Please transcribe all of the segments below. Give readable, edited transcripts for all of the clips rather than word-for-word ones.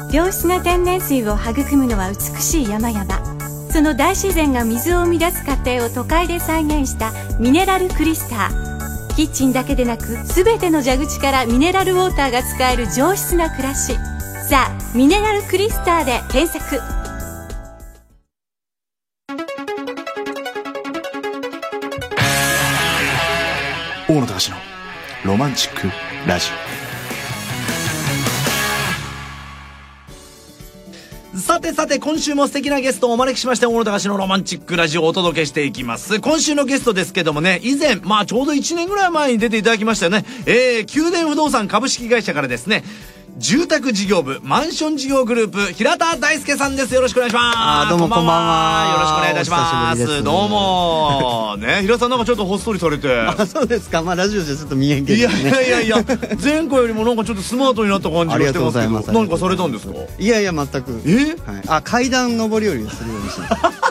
良質な天然水を育むのは美しい山々。その大自然が水を生み出す過程を都会で再現したミネラルクリスター。キッチンだけでなく全ての蛇口からミネラルウォーターが使える上質な暮らし。さあミネラルクリスターで検索。 大野隆のロマンチックラジオ。さて今週も素敵なゲストをお招きしまして、大野隆のロマンチックラジオをお届けしていきます。今週のゲストですけどもね、以前ちょうど1年ぐらい前に出ていただきましたよね。宮殿不動産株式会社からですね、住宅事業部マンション事業グループ平田大輔さんです。よろしくお願いします。 どうもこんばんは。 よろしくお願いいたします。どうもね、平田さんなんかちょっとほっそりされて。 そうですか。ラジオじゃちょっと見えんけどね。 いや前回よりもなんかちょっとスマートになった感じがしてますけど、何かされたんですか？ いや全く。はい、階段上り下りするようにして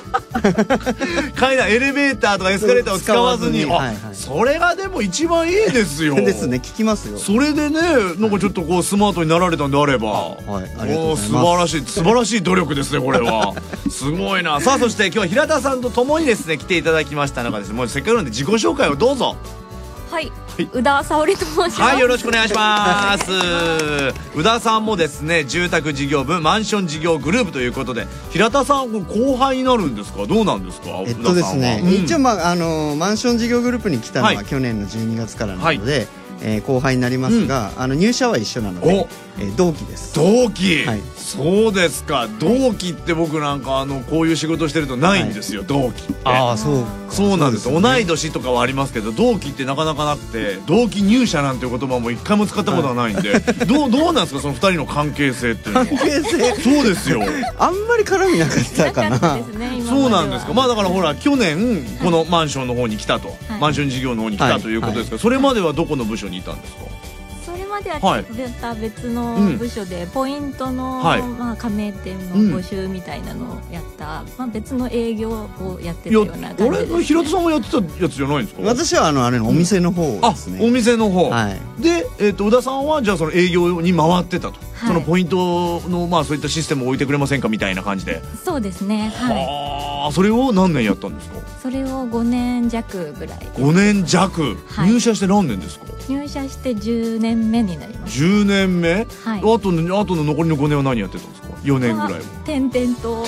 階段エレベーターとかエスカレーターを使わずに。それがでも一番いいですよ。 ですね、聞きますよ。 それでね、なんかちょっとこうスマートになられたんであれば、素晴らしい努力ですね、これは。すごいな。さあ、そして今日は平田さんと共にですね来ていただきましたのがですね、もうせっかくなんで自己紹介をどうぞ。 はい、宇田沙織と申します。 はい、よろしくお願いします。宇田さんもですね、住宅事業部マンション事業グループということで、平田さん後輩になるんですか？どうなんですか？ ですね、一応マンション事業グループに来たのは去年の12月からなので、後輩になりますが、入社は一緒なので、同期です。 同期、そうですか。同期って僕なんかこういう仕事してるとないんですよ、同期って。そうなんです。同い年とかはありますけど、同期ってなかなかなくて、同期入社なんていう言葉も一回も使ったことはないんで、どうなんですか、その2人の関係性っていうのは。関係性そうですよ。 あんまり絡みなかったかな。 そうなんですか。だからほら、去年このマンションの方に来たと、マンション事業の方に来たということですが、それまではどこの部署にいたんですか？ それまではまた別の部署でポイントの加盟店の募集みたいなのをやった、別の営業をやってたような感じですね。 平田さんがやってたやつじゃないんですか？ 私はあれのお店の方ですね。 お店の方で、宇田さんはじゃあその営業に回ってたと、そのポイントのそういったシステムを置いてくれませんかみたいな感じで。 そうですね。 それを何年やったんですか？ それを5年弱ぐらい。 5年弱、入社して何年ですか？ 入社して10年目になります。 10年目、あとの残りの5年は何やってたんですか？4年ぐらいは転々と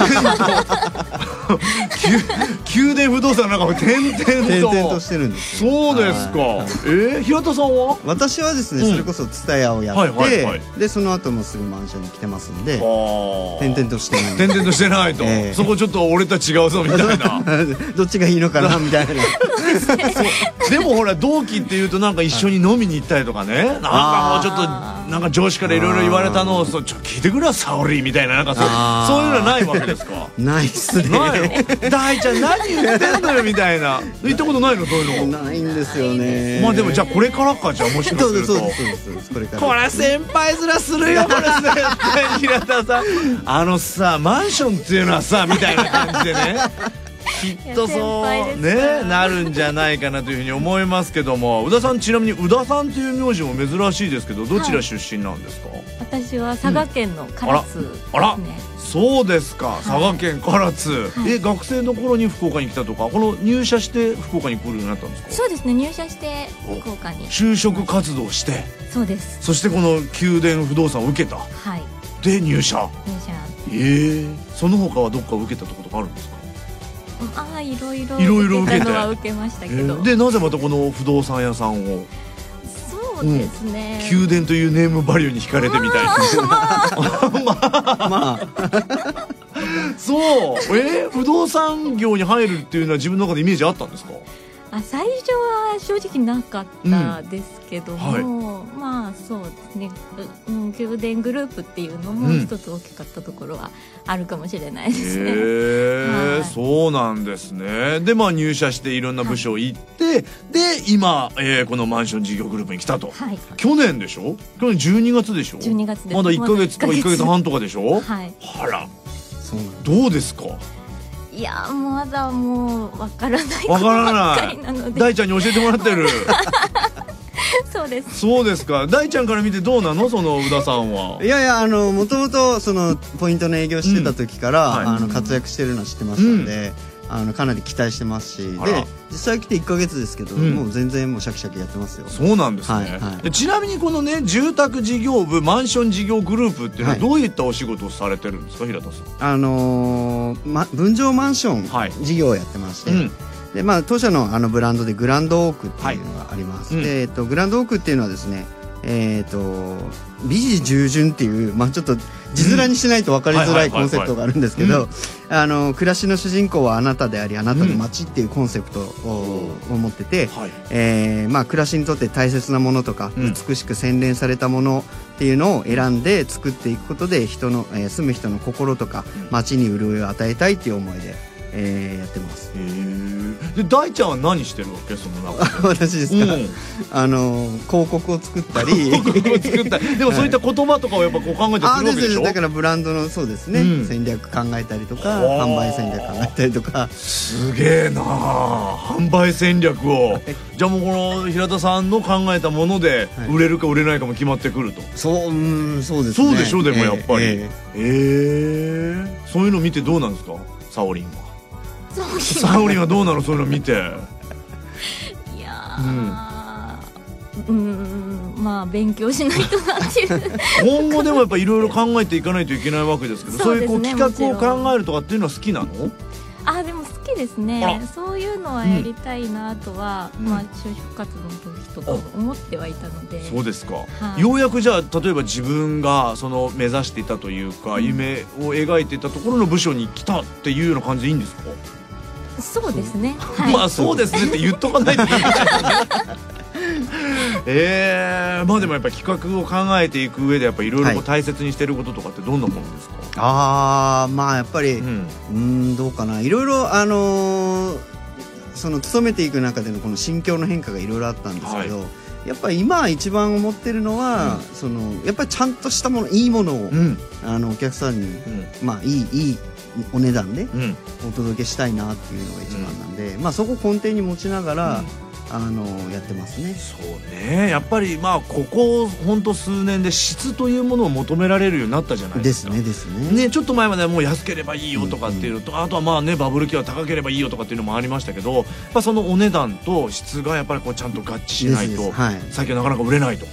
宮殿不動産なんか転々 としてるんです。 そうですか。平田さんは？ 私はですね、それこそツタヤをやって、でその後もすぐマンションに来てますんで、転々としてない。 転々としてないと、そこちょっと俺と違うぞみたいな。 どっちがいいのかなみたいな。 でもほら、同期っていうとなんか一緒に飲みに行ったりとかね、なんかもうちょっとなんか上司からいろいろ言われたのを聞いてくれよ沙織みたいな、なんかそういうのはないわけですか？ ないっすね。 ないの？大ちゃん何言ってんのよみたいな。言ったことないの？そういうのないんですよね。 でもじゃあこれからか。じゃあもしかするとこれ先輩面するよ、これ平田さん。さ、マンションっていうのはさみたいな感じでね、きっとそうね、なるんじゃないかなというふうに思いますけども。宇田さん、ちなみに宇田さんという名字も珍しいですけど、どちら出身なんですか？ 私は佐賀県の唐津ですね。 そうですか、佐賀県唐津。学生の頃に福岡に来たとか、この入社して福岡に来るようになったんですか？ そうですね、入社して福岡に就職活動して、 そうです。 そしてこの宮殿不動産を受けた。で入社。その他はどっか受けたところとかあるんですか？ いろいろ受けたのは受けましたけど、 でなぜまたこの不動産屋さんを？ そうですね、 宮殿というネームバリューに惹かれてみたいな。そう、不動産業に入るっていうのは自分の中でイメージあったんですか？ 最初は正直なかったですけども、そうですね、宮殿グループっていうのも一つ大きかったところはあるかもしれないですね。 そうなんですね。で入社していろんな部署行って、で今、このマンション事業グループに来たと。去年でしょ？去年12月でしょ ？12月です。 まだ1ヶ月とか1ヶ月半とかでしょ？ あら、 どうですか？ いやまだもうわからないことばっかりなので、 大ちゃんに教えてもらってる。 そうです。 そうですか。大ちゃんから見てどうなの、その宇田さんは。 いやいや、もともとそのポイントの営業してた時から、活躍してるのは知ってましたので、かなり期待してますし、で実際来て1ヶ月ですけど、もう全然もうシャキシャキやってますよ。 そうなんですね。ちなみにこのね、住宅事業部マンション事業グループっていうのはどういったお仕事をされてるんですか、平田さん。 分譲マンション事業をやってまして、で当社のブランドでグランドオークっていうのがあります。でグランドオークっていうのはですね、美事従順っていう、ちょっと字面にしないと分かりづらいコンセプトがあるんですけど、暮らしの主人公はあなたでありあなたの街っていうコンセプトを持ってて、暮らしにとって大切なものとか、美しく洗練されたものっていうのを選んで作っていくことで、人の、住む人の心とか街に潤いを与えたいっていう思いで、やってます。 で大ちゃんは何してるわけ、その中で。 私ですか、広告を作ったりでもそういった言葉とかをやっぱこう考えてするわけでしょ。 だからブランドのそうですね、戦略考えたりとか、販売戦略考えたりとか。 すげえなあ、販売戦略をじゃあもうこの平田さんの考えたもので売れるか売れないかも決まってくると。 そうですね。 そうでしょ。でもやっぱりそういうの見てどうなんですか、サオリンは。サオリンはどうなの、そういうの見て。いや勉強しないとなっていう今後でもやっぱいろいろ考えていかないといけないわけですけど、そういう企画を考えるとかっていうのは好きなの？ でも好きですね。そういうのはやりたいなとは、就職活動の時とか思ってはいたので。 そうですか。ようやくじゃあ例えば自分がその目指していたというか、夢を描いていたところの部署に来たっていうような感じでいいんですか？ そうですね。 そうですねって言っとかないとダメだよね。でもやっぱり企画を考えていく上でやっぱいろいろ大切にしてることとかってどんなものですか？ やっぱりどうかな、いろいろその勤めていく中でのこの心境の変化がいろいろあったんですけど、やっぱり今一番思ってるのは、やっぱりちゃんとしたもの、いいものをお客さんにいいお値段でお届けしたいなっていうのが一番なんで、そこ根底に持ちながらやってますね。 そうね、やっぱりここほんと数年で質というものを求められるようになったじゃないですか。ですね。ちょっと前まではもう安ければいいよとかっていうのと、あとはバブル期は高ければいいよとかっていうのもありましたけど、そのお値段と質がやっぱりこうちゃんと合致しないと最近はなかなか売れないと。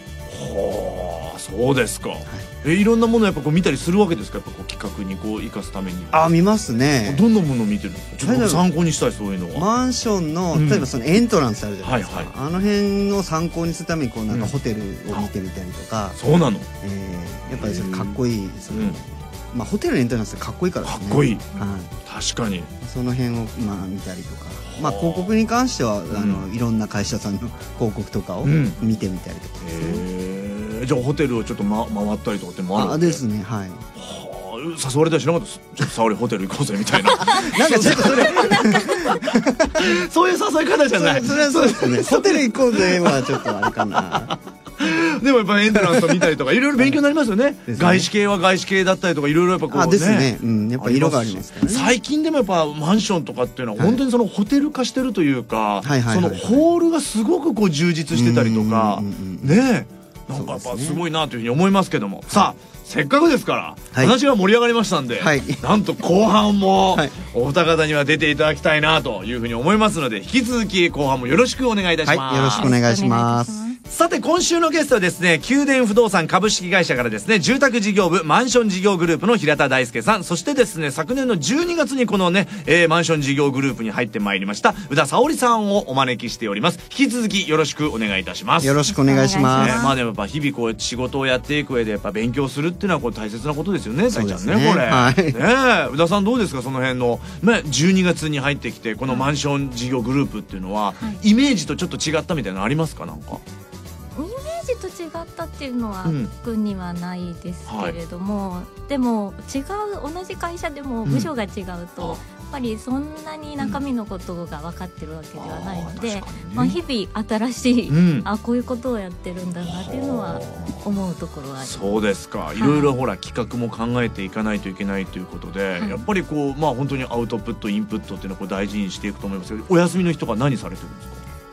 そうですか。いろんなものやっぱこう見たりするわけですか、やっぱこう企画にこう生かすために。 見ますね。 どんなものを見てるんですか？ちょっと参考にしたい、そういうのは。マンションの例えばそのエントランスあるじゃないですか。あの辺を参考にするためにこうなんかホテルを見てみたりとか。 そうなの。 やっぱりそれかっこいい。ホテルのエントランスかっこいいからですね。 かっこいい。確かに。 その辺を見たりとか。広告に関してはいろんな会社さんの広告とかを見てみたりとかですね。 じゃあホテルをちょっと回ったりとかってもあるわけですね。 誘われたりしなかったです？ちょっと沙織ホテル行こうぜみたいな。 なんかちょっとそれそういう誘い方じゃない。 それはそうですね。ホテル行こうぜはちょっとあれかな。 でもやっぱエントランスを見たりとかいろいろ勉強になりますよね。外資系は外資系だったりとかいろいろやっぱこうね。 ですね。やっぱ色がありますからね。 最近でもやっぱマンションとかっていうのは本当にそのホテル化してるというか、そのホールがすごくこう充実してたりとかね。なんかやっぱすごいなというふうに思いますけども、さあせっかくですから話が盛り上がりましたんで、なんと後半もお二方には出ていただきたいなというふうに思いますので、引き続き後半もよろしくお願いいたします。 よろしくお願いします。 さて今週のゲストはですね、宮殿不動産株式会社からですね、住宅事業部マンション事業グループの平田大輔さん、そしてですね昨年の12月にこのね、マンション事業グループに入ってまいりました宇田沙織さんをお招きしております。引き続きよろしくお願いいたします。 よろしくお願いします。 でもやっぱ日々こう仕事をやっていく上でやっぱ勉強するっていうのはこう大切なことですよね、大ちゃんね。これ宇田さんどうですか、その辺の12月に入ってきてこのマンション事業グループっていうのはイメージとちょっと違ったみたいなのありますか？なんかイメージと違ったっていうのは特にはないですけれども、でも同じ会社でも部署が違うと、やっぱりそんなに中身のことが分かってるわけではないので、日々新しい、こういうことをやってるんだなっていうのは思うところはあります。 そうですか。いろいろほら企画も考えていかないといけないということで、やっぱりこう本当にアウトプットインプットっていうのをこう大事にしていくと思いますけど、お休みの日とか何されてるんですか？ いや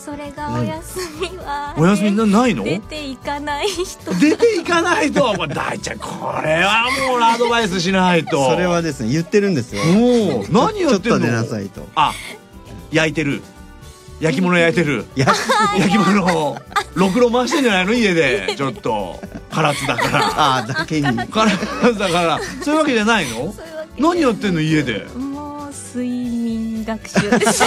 それがお休みは、 お休みないの？ 出ていかない人、 出ていかないと大ちゃんこれはもうアドバイスしないと。 それはですね言ってるんですよ。 もう何やってんの？ ちょっと出なさいと。 あ、焼いてる、焼き物焼いてる、焼き物をろくろ回してんじゃないの家で。ちょっと唐津だからあだけに唐津だからそういうわけじゃないの？何やってんの家で？ もう睡眠学習です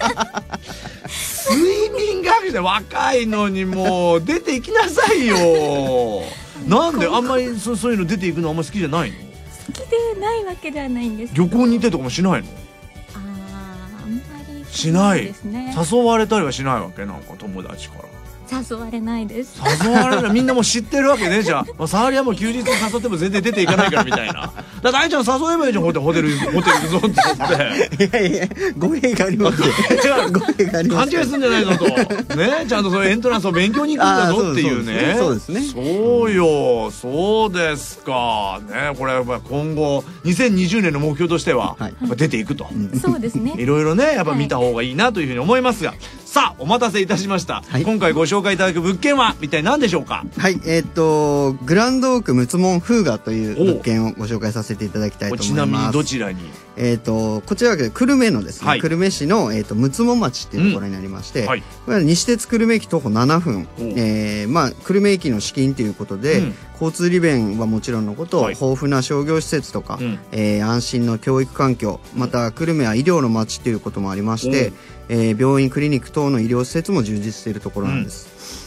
睡眠学習で若いのにもう出ていきなさいよ。なんであんまりそういうの出ていくのあんまり好きじゃないの？ 好きでないわけではないんですけど。 旅行に行ってとかもしないの？ あんまりしないですね。 誘われたりはしないわけ？なんか友達から誘われないです。 誘われない。みんなもう知ってるわけね。じゃあ沙織はもう休日に誘っても全然出ていかないからみたいな。だから大ちゃん誘えばいいじゃん。ホテル行くぞって言って。 いやいや語弊がありますよ。語弊があります。 勘違いすんじゃないぞとね。ちゃんとそういうエントランスを勉強に行くんだぞっていうね。 そうですね。 そうよ、そうですかね。これは今後2020年の目標としては出ていくと。 そうですね。 いろいろねやっぱ見た方がいいなというふうに思いますが。さあお待たせいたしました、はい、今回ご紹介いただく物件は一体何でしょうか？ はい、グランドオークムツモンフーガという物件をご紹介させていただきたいと思います。 ちなみにどちらに？ こちらは久留米のですね、はい、久留米市のムツモ町っていうところになりまして、はい、これは西鉄久留米駅徒歩7分、まあ久留米駅の至近ということで、交通利便はもちろんのこと、はい、豊富な商業施設とか、安心の教育環境、また久留米は医療の町ということもありまして、病院クリニック等の医療施設も充実しているところなんです、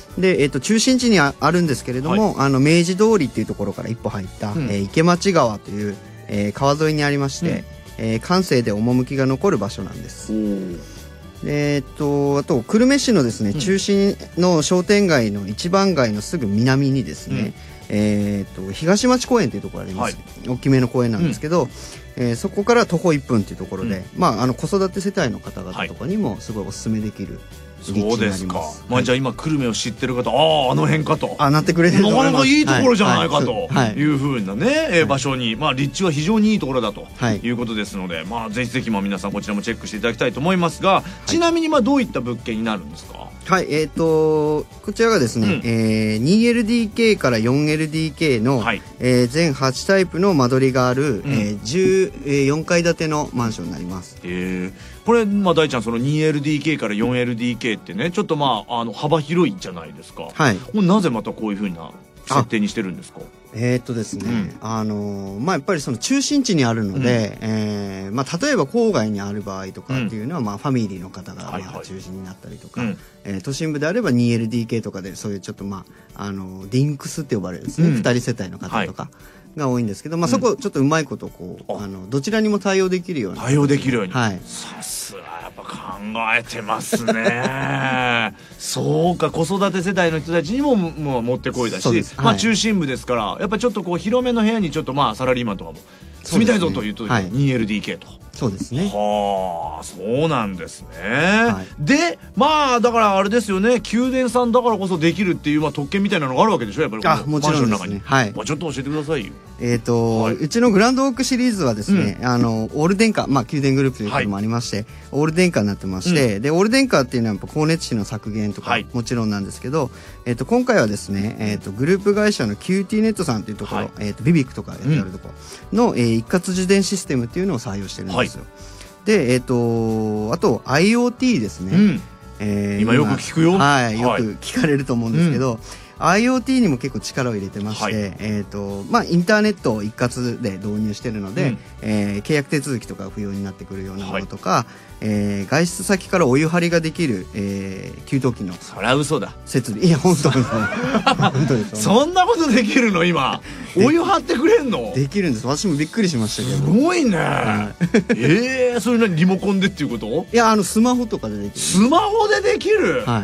で、中心地にあるんですけれども、はい、明治通りっていうところから一歩入った、池町川という、川沿いにありまして、閑静で趣が残る場所なんです。あと久留米市のですね、中心の商店街の一番街のすぐ南にですね、東町公園というところがあります、はい、大きめの公園なんですけど、そこから徒歩1分というところで、まあ、子育て世帯の方々とかにもすごいお勧めできる立地になります。そうですか。 まあ、じゃあ今久留米を知ってる方、あの辺かとなってくれてると思います。 なかなかいいところじゃないかというふうなね、場所に、まあ、立地は非常にいいところだということですので、まあ、ぜひぜひ皆さんこちらもチェックしていただきたいと思いますが、ちなみにどういった物件になるんですか？ はい、こちらがですね、2LDK から 4LDK の、全8タイプの間取りがある、14階建てのマンションになります。 これ、大ちゃんその 2LDK から 4LDK ってねちょっと幅広いじゃないですか。はい、なぜまたこういうふうな設定にしてるんですか？ ですね、まあやっぱりその中心地にあるので、まあ例えば郊外にある場合とかっていうのは、まあファミリーの方が中心になったりとか、都心部であれば 2LDK とかでそういうちょっとリンクスって呼ばれるですね、2人世帯の方とかが多いんですけど、まあそこちょっとうまいことこうどちらにも対応できるように。 対応できるように。はい。さすがやっぱ考えてますね。そうか、子育て世帯の人たちにももってこいだし、まあ中心部ですからやっぱりちょっとこう広めの部屋にちょっとサラリーマンとかも住みたいぞというと 2LDK と。 そうですね。 はあ、そうなんですね。で、まあだからあれですよね、宮殿さんだからこそできるっていう特権みたいなのがあるわけでしょ、やっぱり。 もちろんですね。はい。 ちょっと教えてくださいよ。 うちのグランドオークシリーズはですね、オール電化、宮殿グループということもありまして、オール電化になってまして、でオール電化っていうのはやっぱ光熱費の削減とかもちろんなんですけど、今回はですね、グループ会社の QT ネットさんというところ、ビビックとかやってあるところの、一括受電システムっていうのを採用してるんですよ。で、あと IoT ですね。 今よく聞くよ。 はい、よく聞かれると思うんですけど、IoT にも結構力を入れてまして、インターネットを一括で導入しているので、契約手続きとか不要になってくるようなものとか、外出先からお湯張りができる、給湯器のそりゃ嘘だ設備。いや本当に本当ですそんなことできるの？今お湯張ってくれんの？ できるんです。私もびっくりしましたけど。 すごいね。それ何リモコンでっていうこと？ いやスマホとかでできる。 スマホでできる？はい。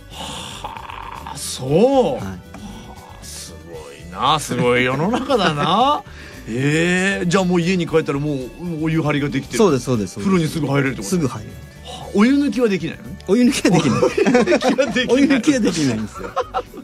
そう、すごいな、すごい世の中だな。じゃあもう家に帰ったらもうお湯張りができてる。 そうですそうです。 風呂にすぐ入れるってこと？ すぐ入れる。 お湯抜きはできないの？ お湯抜きはできない。お湯抜きはできないんですよ。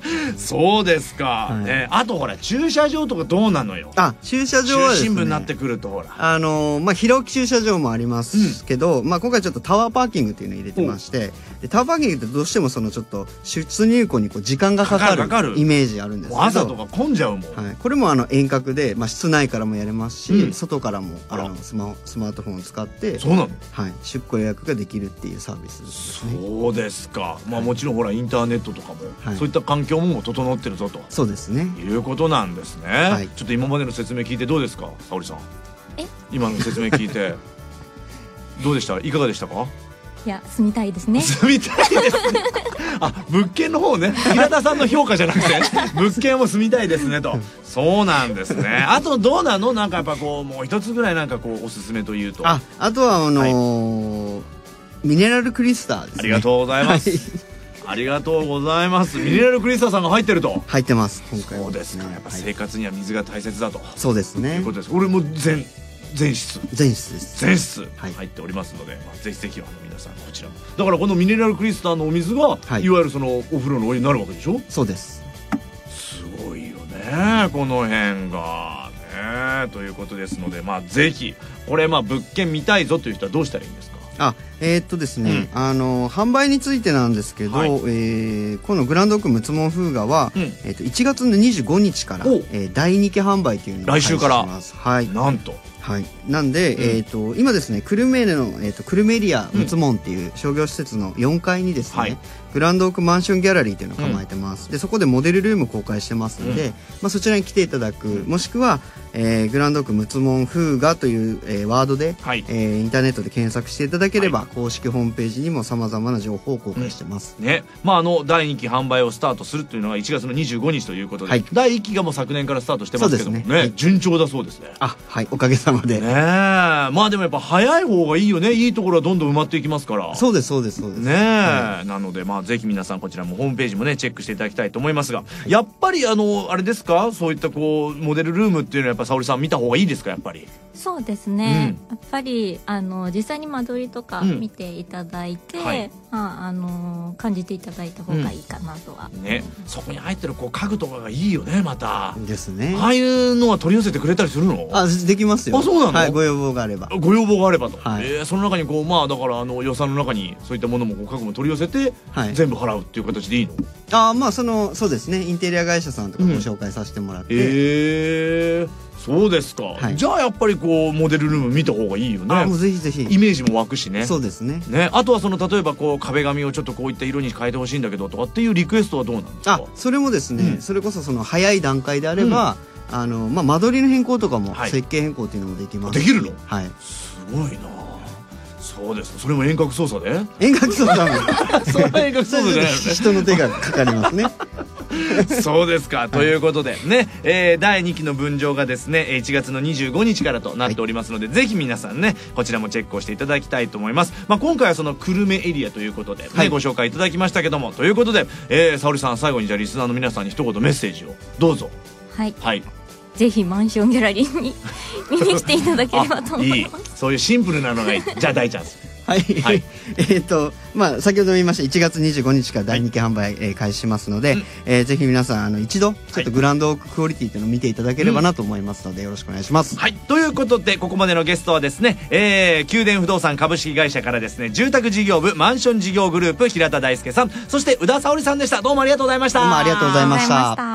そうですか、 はい、 あとほら駐車場とかどうなのよ。 駐車場はですね、 中心部になってくるとほら平置き駐車場もありますけど、今回ちょっとタワーパーキングっていうのを入れてまして、でタワーパーキングってどうしてもちょっと出入庫に時間がかかるイメージあるんですけど、 朝とか混んじゃうもん、 これも遠隔で、室内からもやれますし、外からもスマートフォンを使って、 そうなの、 出庫予約ができるっていうサービスですね。 そうですか。もちろんほらインターネットとかも、そういった環境も整ってるぞと、 そうですね、 いうことなんですね。ちょっと今までの説明聞いてどうですか、沙織さん。今の説明聞いてどうでした、いかがでしたか。 いや、住みたいですね。 住みたいですね。物件の方ね、平田さんの評価じゃなくて物件も住みたいですねと。そうなんですね。あとどうなの、なんかやっぱもう一つぐらいおすすめというと、 あとはミネラルクリスターですね。 ありがとうございます、ありがとうございます。ミネラルクリスターさんが入ってると。 入ってます今回は。 そうですか。やっぱ生活には水が大切だと、 そうですね、 いうことです。俺も全室です全室入っておりますので、ぜひぜひ皆さんこちらも。だからこのミネラルクリスターのお水が、いわゆるお風呂のお湯になるわけでしょ。 そうです。 すごいよねこの辺がね。ということですので、ぜひこれ物件見たいぞという人はどうしたらいいんですか。 ですね、販売についてなんですけど、このグランドオークムツモンフーガは、1月の25日から、第2期販売というのを開始します。 なんとなんで、今ですね、久留米の、久留米エリアムツモンっていう商業施設の4階にですね、グランドオークマンションギャラリーというのを構えてます。でそこでモデルルーム公開してますので、そちらに来ていただく、もしくは、グランドオークムツモンフーガという、ワードで、インターネットで検索していただければ、公式ホームページにもさまざまな情報を公開してます、 第2期販売をスタートするというのが1月の25日ということで、第1期がもう昨年からスタートしてますけどもね、順調だそうですね。 おかげさまで。 でもやっぱ早い方がいいよね。いいところはどんどん埋まっていきますから。 そうですなのでぜひ皆さんこちらもホームページもねチェックしていただきたいと思いますが、やっぱりあれですか、そういったモデルルームっていうのはやっぱ沙織さん見た方がいいですか。やっぱりそうですね、やっぱり実際に間取りとか見ていただいて、感じていただいた方がいいかなとは、 そこに入ってる家具とかがいいよね。またですね、 ああいうのは取り寄せてくれたりするの。 できますよ。 そうなの。 ご要望があればと、 その中にだから予算の中にそういったものも家具も取り寄せて、全部払うっていう形でいいの。 そうですね、インテリア会社さんとかご紹介させてもらって、 そうですか、じゃあやっぱりモデルルーム見た方がいいよね。 ぜひぜひイメージも湧くしね。 そうですね。 あとは例えば壁紙をちょっとこういった色に変えてほしいんだけどとかっていうリクエストはどうなんですか。 それもですね、それこそ早い段階であれば、間取りの変更とかも、設計変更っていうのもできます。 できるの。 すごいな。そうです。それも遠隔操作で。 遠隔操作もそれは遠隔操作じゃないのね。 人の手がかかりますね。 そうですか。ということでね、第2期の分譲がですね1月の25日からとなっておりますので、ぜひ皆さんねこちらもチェックをしていただきたいと思います。今回は久留米エリアということで、ご紹介いただきましたけども、ということで沙織さん、最後にじゃあリスナーの皆さんに一言メッセージをどうぞ。 ぜひマンションギャラリーに見に来ていただければと思います。 そういうシンプルなのがいい。じゃあ大チャンス。 先ほども言いました1月25日から第2期販売、開始しますので、ぜひ皆さん一度ちょっとグランドオーククオリティというのを見ていただければなと思いますので、よろしくお願いします。 ということでここまでのゲストはですね、宮殿不動産株式会社からですね住宅事業部マンション事業グループ平田大輔さん、そして宇田沙織さんでした。どうもありがとうございました。 どうもありがとうございました。